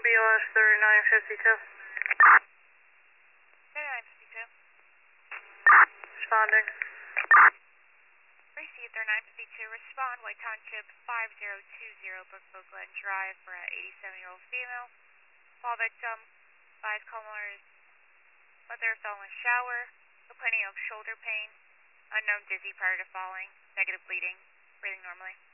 BOS 3952. 3952. Responding. Receive 3952. Respond. White Township 5020 Brookville Glen Drive for an 87-year-old female. Fall victim. Advised caller is mother fell in a shower. Complaining of shoulder pain. Unknown dizzy prior to falling. Negative bleeding. Breathing normally.